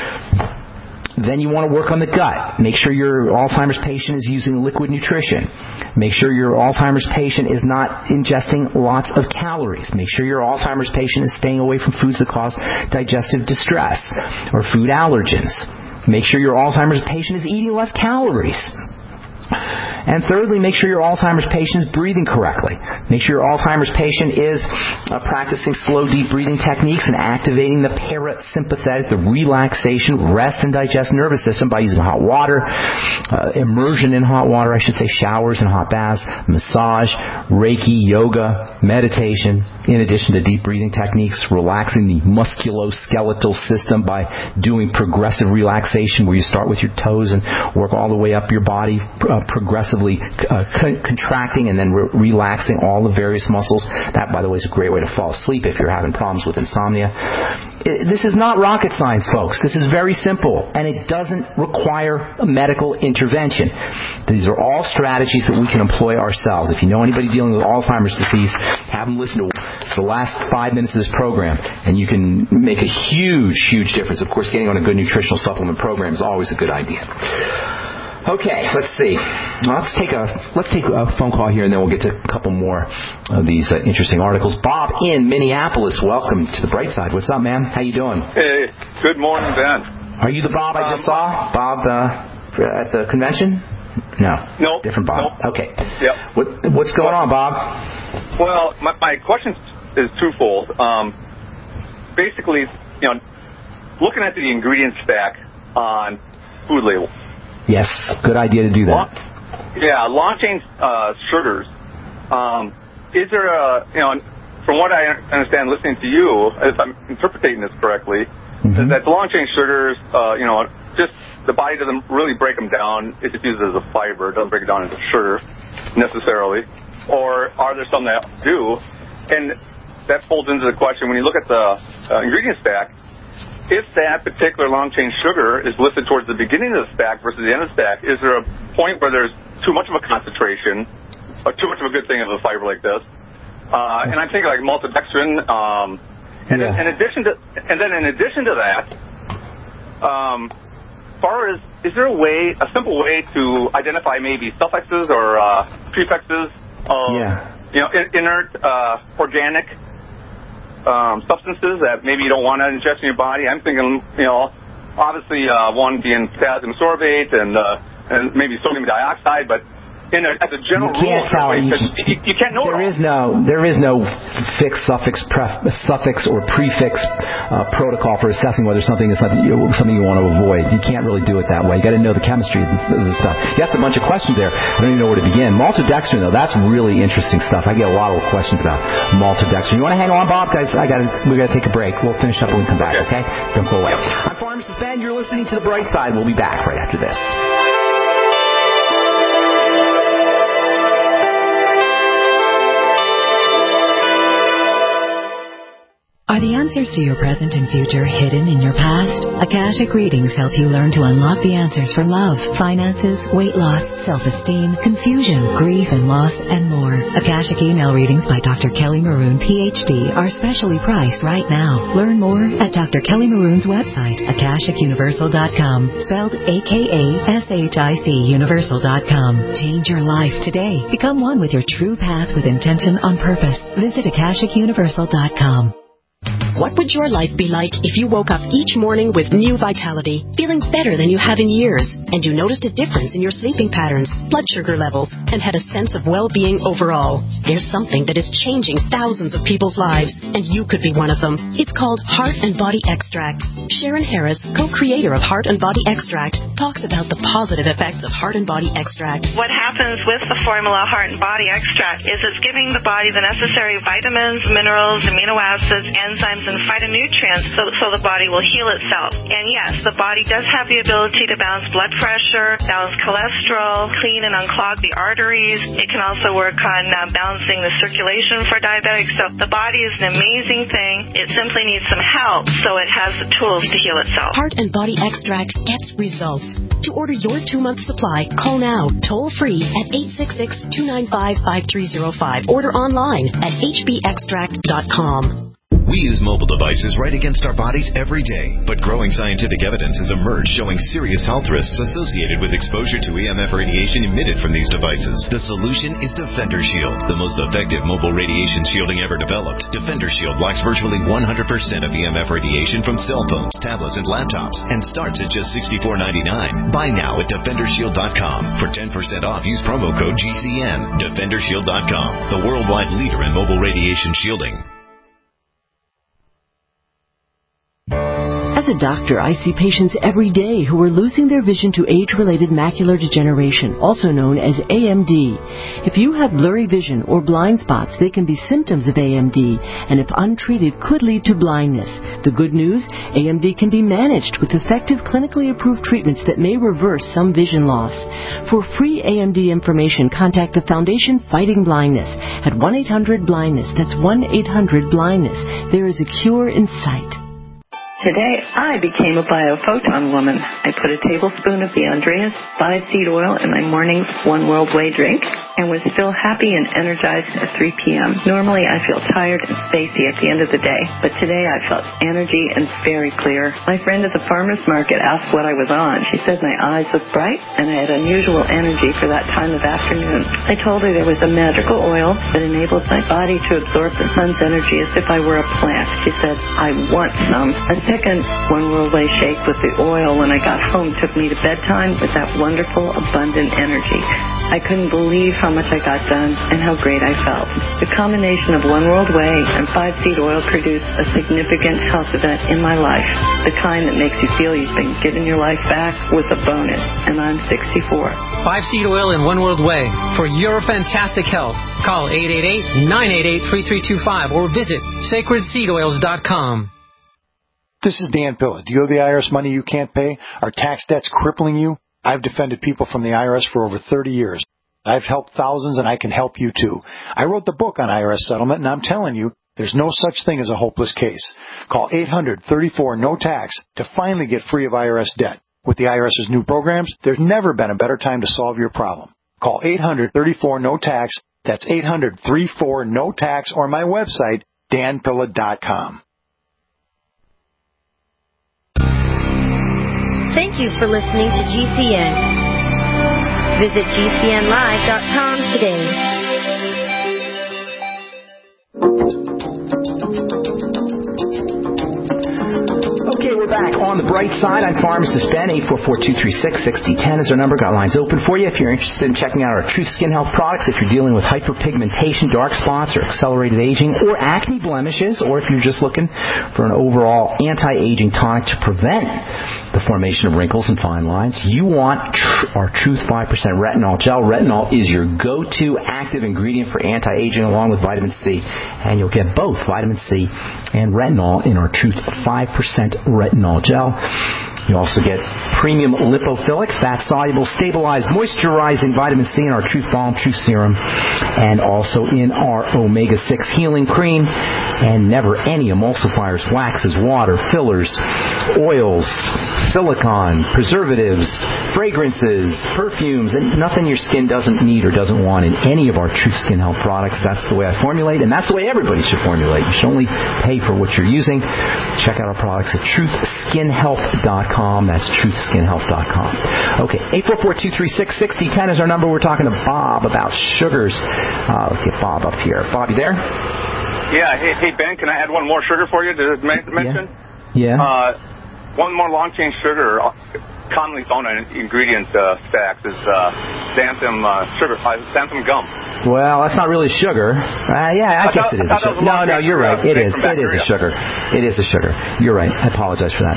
Then you want to work on the gut. Make sure your Alzheimer's patient is using liquid nutrition. Make sure your Alzheimer's patient is not ingesting lots of calories. Make sure your Alzheimer's patient is staying away from foods that cause digestive distress or food allergens. Make sure your Alzheimer's patient is eating less calories. And thirdly, make sure your Alzheimer's patient is breathing correctly. Make sure your Alzheimer's patient is practicing slow, deep breathing techniques and activating the parasympathetic, the relaxation, rest, and digest nervous system by using hot water, immersion in hot water, I should say, showers and hot baths, massage, Reiki, yoga, meditation, in addition to deep breathing techniques, relaxing the musculoskeletal system by doing progressive relaxation where you start with your toes and work all the way up your body, progressively contracting and then relaxing all the various muscles. That, by the way, is a great way to fall asleep if you're having problems with insomnia. This is not rocket science, folks. This is very simple, and it doesn't require a medical intervention. These are all strategies that we can employ ourselves. If you know anybody dealing with Alzheimer's disease, have them listen to the last 5 minutes of this program, and you can make a huge, huge difference. Of course, getting on a good nutritional supplement program is always a good idea. Okay, let's see. Let's take a phone call here, and then we'll get to a couple more of these interesting articles. Bob in Minneapolis, welcome to the Bright Side. What's up, man? How you doing? Hey, good morning, Ben. Are you the Bob I just saw? Bob at the convention? No. Nope. Different Bob. Nope. Okay. Yep. What's going on, Bob? Well, my question is twofold. Basically, looking at the ingredient stack on food labels. Yes, good idea to do that. Long-chain sugars. Is there from what I understand listening to you, if I'm interpreting this correctly, is that the long-chain sugars, just the body doesn't really break them down. It just uses it as a fiber. It doesn't break it down into sugar necessarily. Or are there some that do? And that folds into the question, when you look at the ingredient stack, if that particular long-chain sugar is listed towards the beginning of the stack versus the end of the stack, is there a point where there's too much of a concentration, or too much of a good thing of a fiber like this? And I'm thinking like maltodextrin. In addition to that, is there a simple way to identify maybe suffixes or prefixes of inert organic substances that maybe you don't want to ingest in your body? I'm thinking, obviously one being potassium sorbate and maybe sodium dioxide, but as a general rule, you can't know. There is no fixed suffix or prefix protocol for assessing whether something is something you want to avoid. You can't really do it that way. You got to know the chemistry of the stuff. You asked a bunch of questions there. I don't even know where to begin. Maltodextrin, though, that's really interesting stuff. I get a lot of questions about maltodextrin. You want to hang on, Bob? Guys, we got to take a break. We'll finish up when we come back. Okay? Don't go away. I'm Pharmacist Ben. You're listening to The Bright Side. We'll be back right after this. Are the answers to your present and future hidden in your past? Akashic readings help you learn to unlock the answers for love, finances, weight loss, self-esteem, confusion, grief and loss, and more. Akashic email readings by Dr. Kelly Maroon, PhD, are specially priced right now. Learn more at Dr. Kelly Maroon's website, AkashicUniversal.com, spelled AKASHIC Universal.com. Change your life today. Become one with your true path with intention on purpose. Visit AkashicUniversal.com. What would your life be like if you woke up each morning with new vitality, feeling better than you have in years, and you noticed a difference in your sleeping patterns, blood sugar levels, and had a sense of well-being overall? There's something that is changing thousands of people's lives, and you could be one of them. It's called Heart and Body Extract. Sharon Harris, co-creator of Heart and Body Extract, talks about the positive effects of Heart and Body Extract. What happens with the formula Heart and Body Extract is it's giving the body the necessary vitamins, minerals, amino acids, enzymes, and phytonutrients so the body will heal itself. And yes, the body does have the ability to balance blood pressure, balance cholesterol, clean and unclog the arteries. It can also work on balancing the circulation for diabetics. So the body is an amazing thing. It simply needs some help so it has the tools to heal itself. Heart and Body Extract gets results. To order your 2-month supply, call now, toll free at 866-295-5305. Order online at hbextract.com. We use mobile devices right against our bodies every day, but growing scientific evidence has emerged showing serious health risks associated with exposure to EMF radiation emitted from these devices. The solution is Defender Shield, the most effective mobile radiation shielding ever developed. Defender Shield blocks virtually 100% of EMF radiation from cell phones, tablets, and laptops, and starts at just $64.99. Buy now at DefenderShield.com. For 10% off, use promo code GCN. DefenderShield.com, the worldwide leader in mobile radiation shielding. As a doctor, I see patients every day who are losing their vision to age-related macular degeneration, also known as AMD. If you have blurry vision or blind spots, they can be symptoms of AMD, and if untreated, could lead to blindness. The good news, AMD can be managed with effective clinically approved treatments that may reverse some vision loss. For free AMD information, contact the Foundation Fighting Blindness at 1-800-BLINDNESS. That's 1-800-BLINDNESS. There is a cure in sight. Today, I became a biophoton woman. I put a tablespoon of the Andreas 5-seed oil in my morning One World Way drink and was still happy and energized at 3 p.m. Normally, I feel tired and spacey at the end of the day, but today I felt energy and very clear. My friend at the farmer's market asked what I was on. She said my eyes looked bright and I had unusual energy for that time of afternoon. I told her there was a magical oil that enables my body to absorb the sun's energy as if I were a plant. She said, I want some. A second One World Way shake with the oil when I got home took me to bedtime with that wonderful, abundant energy. I couldn't believe how much I got done and how great I felt. The combination of One World Way and 5-seed oil produced a significant health event in my life, the kind that makes you feel you've been given your life back with a bonus, and I'm 64. 5-seed oil and One World Way for your fantastic health. Call 888-988-3325 or visit sacredseedoils.com. This is Dan Pilla. Do you owe the IRS money you can't pay? Are tax debts crippling you? I've defended people from the IRS for over 30 years. I've helped thousands, and I can help you, too. I wrote the book on IRS settlement, and I'm telling you, there's no such thing as a hopeless case. Call 800-34-NO-TAX to finally get free of IRS debt. With the IRS's new programs, there's never been a better time to solve your problem. Call 800-34-NO-TAX. That's 800-34-NO-TAX, or my website, danpilla.com. Thank you for listening to GCN. Visit GCNlive.com today. Okay, we're back on the bright side. I'm Pharmacist Ben. 844-236-6010 is our number. Got lines open for you if you're interested in checking out our Truth Skin Health products, if you're dealing with hyperpigmentation, dark spots, or accelerated aging, or acne blemishes, or if you're just looking for an overall anti-aging tonic to prevent the formation of wrinkles and fine lines. You want our Truth 5% retinol gel. Retinol is your go-to active ingredient for anti-aging along with vitamin C. And you'll get both vitamin C and retinol in our Truth 5% retinol gel. You also get premium lipophilic, fat-soluble, stabilized, moisturizing vitamin C in our Truth Balm, Truth Serum, and also in our omega-6 healing cream, and never any emulsifiers, waxes, water, fillers, oils, silicone, preservatives, fragrances, perfumes, and nothing your skin doesn't need or doesn't want in any of our Truth Skin Health products. That's the way I formulate, and that's the way everybody should formulate. You should only pay for what you're using. Check out our products at truthskinhealth.com. That's truthskinhealth.com. Okay, 844-236-6010 is our number. We're talking to Bob about sugars. Let's get Bob up here. Bob, you there? Yeah. Hey, Ben, can I add one more sugar for you to mention? Yeah. One more long-chain sugar commonly found in ingredient stacks is xanthan sugar, xanthan gum. Well, that's not really sugar. Yeah, I guess it is a sugar. No, you're right. It is a sugar. It is a sugar. You're right. I apologize for that.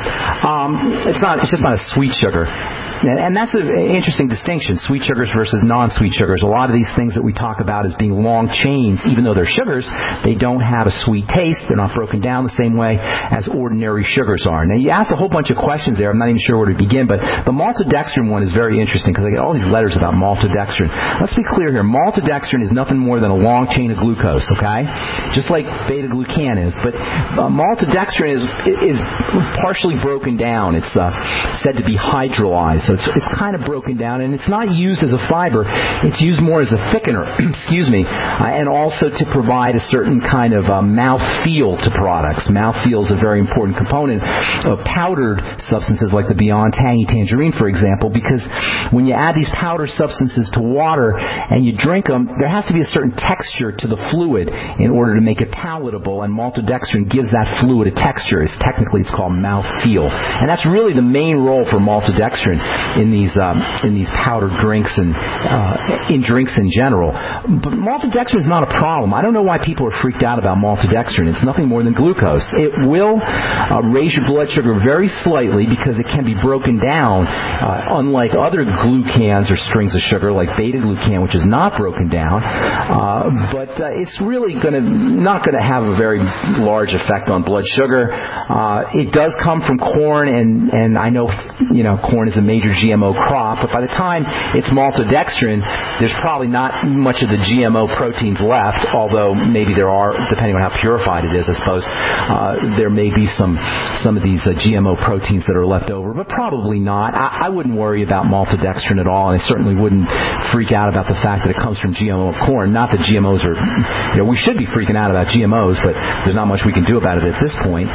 It's just not a sweet sugar. And that's an interesting distinction, sweet sugars versus non-sweet sugars. A lot of these things that we talk about as being long chains, even though they're sugars, they don't have a sweet taste. They're not broken down the same way as ordinary sugars are. Now, you asked a whole bunch of questions there. I'm not even sure where to begin, but the maltodextrin one is very interesting because I get all these letters about maltodextrin. Let's be clear here. Maltodextrin is nothing more than a long chain of glucose, okay? Just like beta-glucan is. But maltodextrin is partially broken down. It's said to be hydrolyzed. So So it's kind of broken down, and it's not used as a fiber. It's used more as a thickener, excuse me, and also to provide a certain kind of mouth feel to products. Mouth feel is a very important component of powdered substances like the Beyond Tangy Tangerine, for example, because when you add these powdered substances to water and you drink them, there has to be a certain texture to the fluid in order to make it palatable, and maltodextrin gives that fluid a texture. It's called mouth feel, and that's really the main role for maltodextrin in these powdered drinks and in drinks in general. But maltodextrin is not a problem. I don't know why people are freaked out about maltodextrin. It's nothing more than glucose. It will raise your blood sugar very slightly because it can be broken down, unlike other glucans or strings of sugar like beta-glucan, which is not broken down. But it's really not going to have a very large effect on blood sugar. It does come from corn, and I know corn is a major GMO crop, but by the time it's maltodextrin, there's probably not much of the GMO proteins left, although maybe there are, depending on how purified it is, I suppose. There may be some of these GMO proteins that are left over, but probably not. I wouldn't worry about maltodextrin at all, and I certainly wouldn't freak out about the fact that it comes from GMO corn. Not that GMOs are, we should be freaking out about GMOs, but there's not much we can do about it at this point.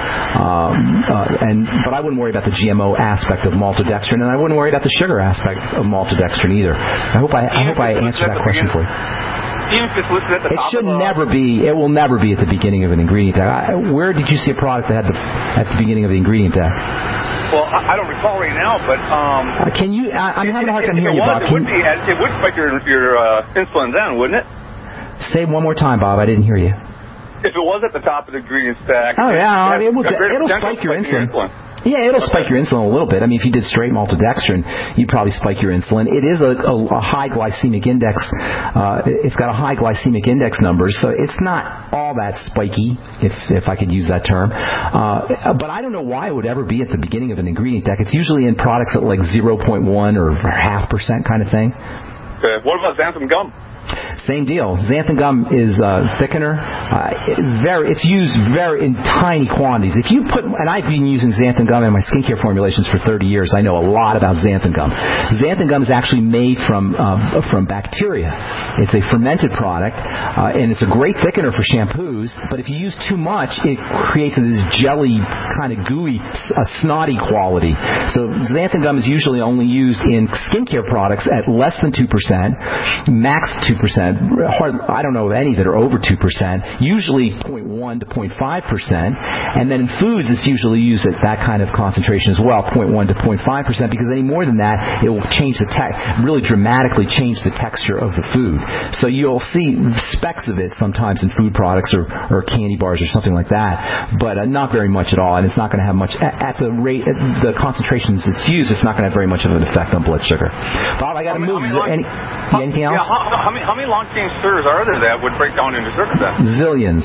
But I wouldn't worry about the GMO aspect of maltodextrin, and I wouldn't worry about the sugar aspect of maltodextrin either. I hope I answered that question for you. Even if it's listed at the top. It will never be at the beginning of an ingredient tag. Where did you see a product that had at the beginning of the ingredient tag? Well, I don't recall right now, but can you? I'm having a hard time hearing you, Bob. It would spike your insulin then, wouldn't it? Say it one more time, Bob. I didn't hear you. If it was at the top of the ingredients tag. Oh yeah, it'll spike your insulin. Yeah, it'll spike your insulin a little bit. I mean, if you did straight maltodextrin, you'd probably spike your insulin. It is a high glycemic index. It's got a high glycemic index number, so it's not all that spiky, if I could use that term. But I don't know why it would ever be at the beginning of an ingredient deck. It's usually in products at like 0.1 or 0.5% kind of thing. Okay. What about xanthan gum? Same deal. Xanthan gum is a thickener. It's used in tiny quantities. If you put, and I've been using xanthan gum in my skincare formulations for 30 years. I know a lot about xanthan gum. Xanthan gum is actually made from bacteria. It's a fermented product, and it's a great thickener for shampoos. But if you use too much, it creates this jelly, kind of gooey, snotty quality. So xanthan gum is usually only used in skincare products at less than 2%, max 2%. I don't know of any that are over 2%, usually 0.1 to 0.5%, and then in foods it's usually used at that kind of concentration as well, 0.1 to 0.5%, because any more than that, it will change really dramatically change the texture of the food. So you'll see specks of it sometimes in food products or candy bars or something like that, but not very much at all, and it's not going to have much, at the rate, the concentrations it's used, it's not going to have very much of an effect on blood sugar. Bob, I got to move. Anything else? Yeah, how many long-chain sugars are there that would break down into sugar then? Zillions.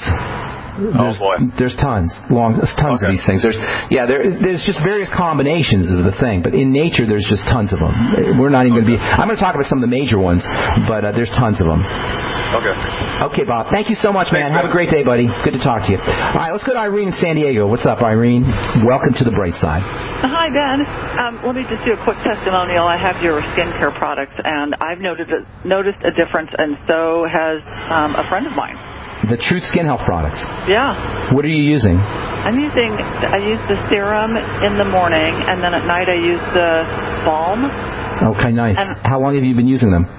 There's tons of these things. There's just various combinations is the thing, but in nature there's just tons of them. We're not even going to be. I'm going to talk about some of the major ones, but there's tons of them. Okay, Bob. Thank you so much, man. Have a great day, buddy. Good to talk to you. All right, let's go to Irene in San Diego. What's up, Irene? Welcome to the bright side. Hi, Ben. Let me just do a quick testimonial. I have your skincare products, and I've noticed a difference, and so has a friend of mine. The Truth Skin Health products. Yeah. What are you using? I use the serum in the morning, and then at night I use the balm. Okay, nice. How long have you been using them?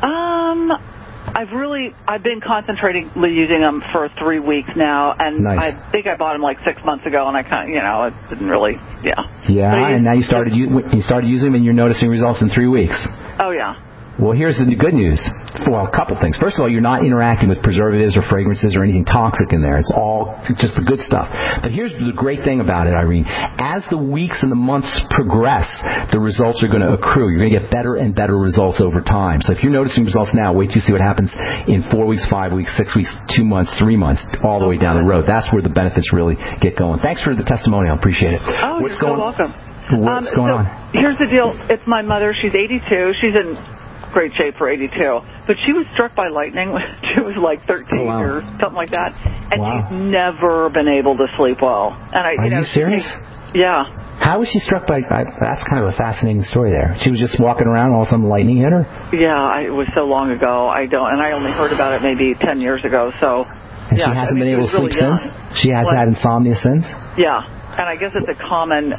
I've been concentratingly using them for 3 weeks now, and nice. I think I bought them like 6 months ago, and I kind of, it didn't really, Yeah, and now you started using them, and you're noticing results in 3 weeks. Oh, yeah. Well, here's the good news. Well, a couple things. First of all, you're not interacting with preservatives or fragrances or anything toxic in there. It's all just the good stuff. But here's the great thing about it, Irene. As the weeks and the months progress, the results are going to accrue. You're going to get better and better results over time. So if you're noticing results now, wait till you see what happens in 4 weeks, 5 weeks, 6 weeks, 2 months, 3 months, all the way down the road. That's where the benefits really get going. Thanks for the testimonial. I appreciate it. Oh, you're so welcome. What's going on? Here's the deal. It's my mother. She's 82. She's in great shape for 82, but she was struck by lightning when she was like 13 or something like that, and she's never been able to sleep well. And Are you serious? Yeah. How was she struck by? That's kind of a fascinating story there. She was just walking around, all of a sudden lightning hit her. Yeah, it was so long ago. I only heard about it maybe 10 years ago. So. And she hasn't been able to sleep since? She has had insomnia since? Yeah, and I guess it's a common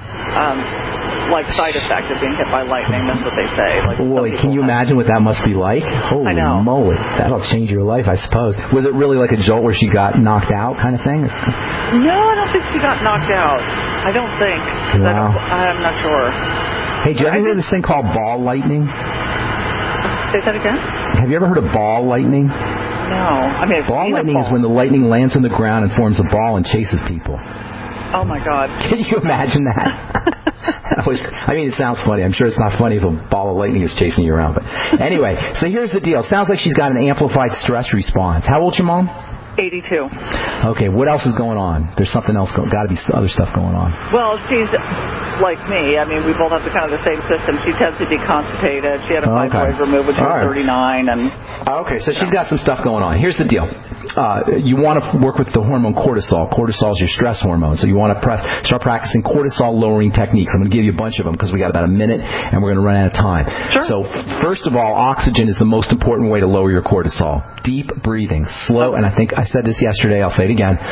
side effect of being hit by lightning. That's what they say. Boy, can you imagine what that must be like? Holy moly, that'll change your life, I suppose. Was it really like a jolt where she got knocked out kind of thing? No, I don't think she got knocked out. I don't think. Wow. I'm not sure. Hey, do you ever hear of this thing called ball lightning? Say that again? Have you ever heard of ball lightning? No. I mean, ball lightning is when the lightning lands on the ground and forms a ball and chases people. Oh, my God. Can you imagine that? It sounds funny. I'm sure it's not funny if a ball of lightning is chasing you around. But anyway, so here's the deal. Sounds like she's got an amplified stress response. How old's your mom? 82. Okay, what else is going on? There's something else. Got to be other stuff going on. Well, she's like me. I mean, we both have the same system. She tends to be constipated. She had a fibroid removed when she was 39. Okay, so she's got some stuff going on. Here's the deal. You want to work with the hormone cortisol. Cortisol is your stress hormone. So you want to start practicing cortisol-lowering techniques. I'm going to give you a bunch of them because we got about a minute and we're going to run out of time. Sure. So first of all, oxygen is the most important way to lower your cortisol. Deep breathing. Slow, and I think I said this yesterday, I'll say it again.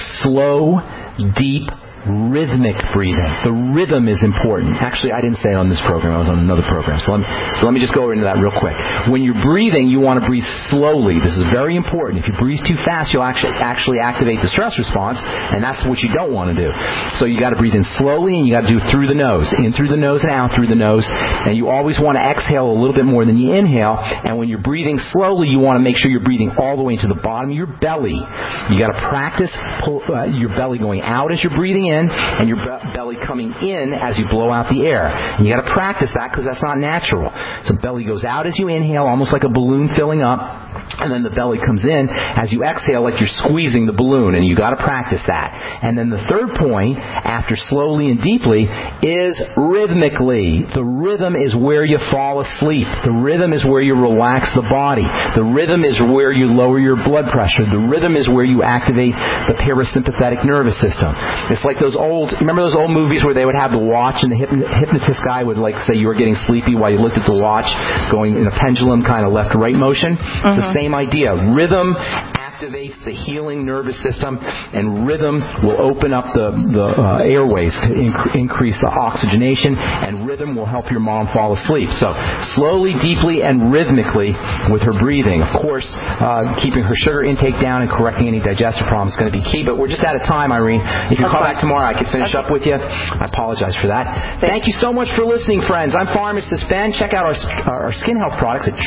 Slow, deep, rhythmic breathing. The rhythm is important. Actually, I didn't say it on this program. I was on another program. So let me just go into that real quick. When you're breathing, you want to breathe slowly. This is very important. If you breathe too fast, you'll actually activate the stress response, and that's what you don't want to do. So you got to breathe in slowly, and you got to do it through the nose. In through the nose and out through the nose. And you always want to exhale a little bit more than you inhale. And when you're breathing slowly, you want to make sure you're breathing all the way into the bottom of your belly. You got to practice your belly going out as you're breathing in, and your belly coming in as you blow out the air. And you got to practice that because that's not natural. So belly goes out as you inhale, almost like a balloon filling up, and then the belly comes in as you exhale, like you're squeezing the balloon. And you got to practice that. And then the third point, after slowly and deeply, is rhythmically. The rhythm is where you fall asleep. The rhythm is where you relax the body. The rhythm is where you lower your blood pressure. The rhythm is where you activate the parasympathetic nervous system. It's like remember those old movies where they would have the watch and the hypnotist guy would say you were getting sleepy while you looked at the watch going in a pendulum kind of left-right motion? It's the same idea. Rhythm activates the healing nervous system, and rhythm will open up the airways to increase the oxygenation, and rhythm will help your mom fall asleep. So slowly, deeply, and rhythmically with her breathing. Of course, keeping her sugar intake down and correcting any digestive problems is going to be key, but we're just out of time, Irene. If you call back tomorrow, I can finish up with you. I apologize for that. Thank you so much for listening, friends. I'm Pharmacist Ben. Check out our skin health products at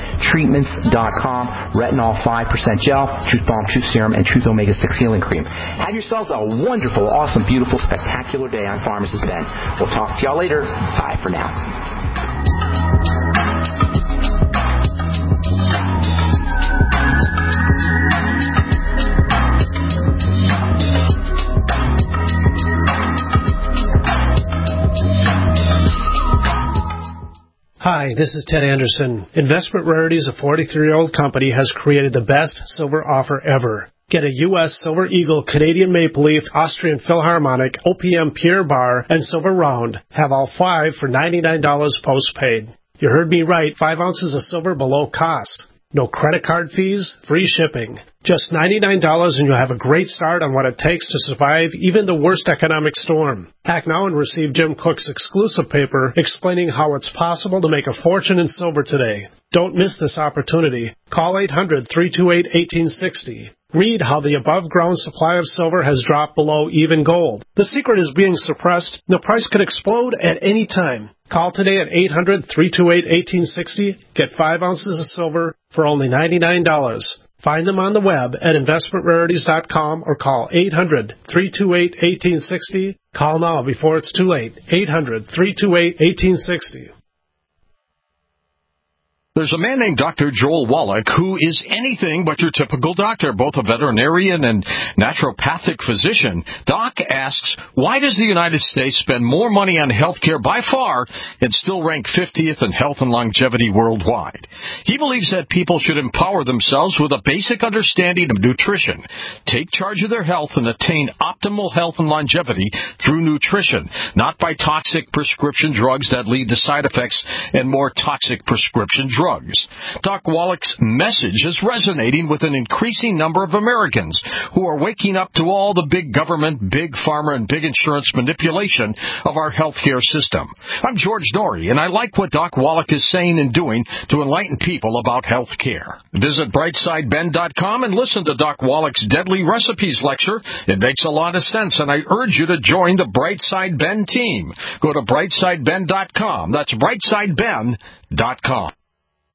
truthtreatments.com. Retinol 5% gel, Truth Balm, Truth Serum, and Truth Omega-6 Healing Cream. Have yourselves a wonderful, awesome, beautiful, spectacular day. I'm Pharmacist Ben. We'll talk to y'all later. Bye for now. Hi, this is Ted Anderson. Investment Rarities, a 43-year-old company, has created the best silver offer ever. Get a U.S. Silver Eagle, Canadian Maple Leaf, Austrian Philharmonic, OPM Pure Bar, and Silver Round. Have all 5 for $99 postpaid. You heard me right, 5 ounces of silver below cost. No credit card fees, free shipping. Just $99 and you'll have a great start on what it takes to survive even the worst economic storm. Act now and receive Jim Cook's exclusive paper explaining how it's possible to make a fortune in silver today. Don't miss this opportunity. Call 800-328-1860. Read how the above-ground supply of silver has dropped below even gold. The secret is being suppressed. The price could explode at any time. Call today at 800-328-1860. Get 5 ounces of silver for only $99. Find them on the web at investmentrarities.com or call 800-328-1860. Call now before it's too late. 800-328-1860. There's a man named Dr. Joel Wallach who is anything but your typical doctor, both a veterinarian and naturopathic physician. Doc asks, why does the United States spend more money on health care by far and still rank 50th in health and longevity worldwide? He believes that people should empower themselves with a basic understanding of nutrition, take charge of their health, and attain optimal health and longevity through nutrition, not by toxic prescription drugs that lead to side effects and more toxic prescription drugs. Doc Wallach's message is resonating with an increasing number of Americans who are waking up to all the big government, big pharma, and big insurance manipulation of our healthcare system. I'm George Norrie, and I like what Doc Wallach is saying and doing to enlighten people about health care. Visit brightsideben.com and listen to Doc Wallach's Deadly Recipes lecture. It makes a lot of sense, and I urge you to join the Brightside Ben team. Go to brightsideben.com. That's brightsideben.com.